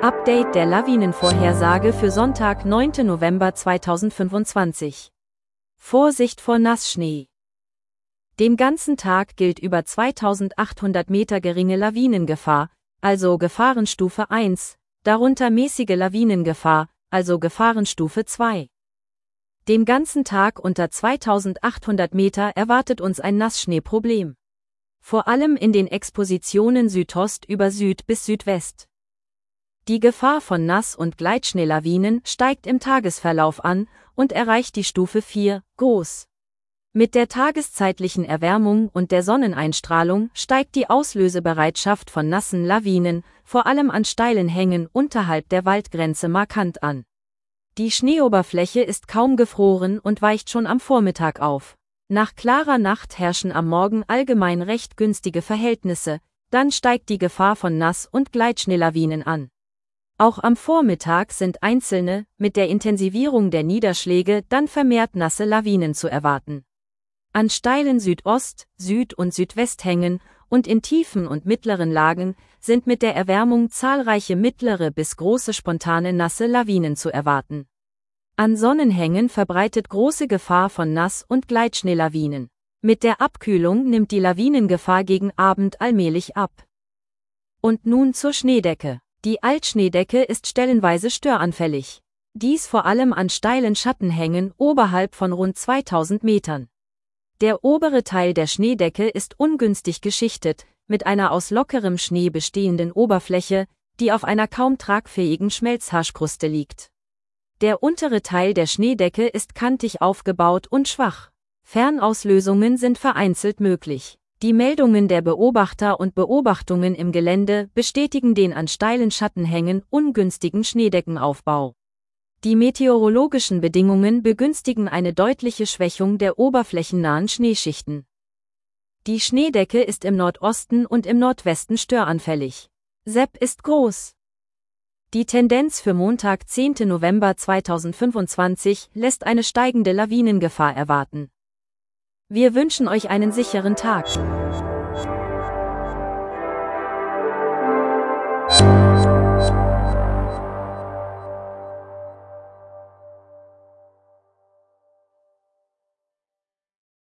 Update der Lawinenvorhersage für Sonntag, 9. November 2025. Vorsicht vor Nassschnee. Den ganzen Tag gilt über 2800 Meter geringe Lawinengefahr, also Gefahrenstufe 1, darunter mäßige Lawinengefahr, also Gefahrenstufe 2. Den ganzen Tag unter 2800 Meter erwartet uns ein Nassschneeproblem. Vor allem in den Expositionen Südost über Süd bis Südwest. Die Gefahr von Nass- und Gleitschneelawinen steigt im Tagesverlauf an und erreicht die Stufe 4, groß. Mit der tageszeitlichen Erwärmung und der Sonneneinstrahlung steigt die Auslösebereitschaft von nassen Lawinen, vor allem an steilen Hängen unterhalb der Waldgrenze markant an. Die Schneeoberfläche ist kaum gefroren und weicht schon am Vormittag auf. Nach klarer Nacht herrschen am Morgen allgemein recht günstige Verhältnisse, dann steigt die Gefahr von Nass- und Gleitschneelawinen an. Auch am Vormittag sind einzelne, mit der Intensivierung der Niederschläge dann vermehrt nasse Lawinen zu erwarten. An steilen Südost-, Süd- und Südwesthängen und in tiefen und mittleren Lagen sind mit der Erwärmung zahlreiche mittlere bis große spontane nasse Lawinen zu erwarten. An Sonnenhängen verbreitet große Gefahr von Nass- und Gleitschneelawinen. Mit der Abkühlung nimmt die Lawinengefahr gegen Abend allmählich ab. Und nun zur Schneedecke. Die Altschneedecke ist stellenweise störanfällig. Dies vor allem an steilen Schattenhängen oberhalb von rund 2000 Metern. Der obere Teil der Schneedecke ist ungünstig geschichtet, mit einer aus lockerem Schnee bestehenden Oberfläche, die auf einer kaum tragfähigen Schmelzhaarkruste liegt. Der untere Teil der Schneedecke ist kantig aufgebaut und schwach. Fernauslösungen sind vereinzelt möglich. Die Meldungen der Beobachter und Beobachtungen im Gelände bestätigen den an steilen Schattenhängen ungünstigen Schneedeckenaufbau. Die meteorologischen Bedingungen begünstigen eine deutliche Schwächung der oberflächennahen Schneeschichten. Die Schneedecke ist im Nordosten und im Nordwesten störanfällig. Sepp ist groß. Die Tendenz für Montag, 10. November 2025, lässt eine steigende Lawinengefahr erwarten. Wir wünschen euch einen sicheren Tag.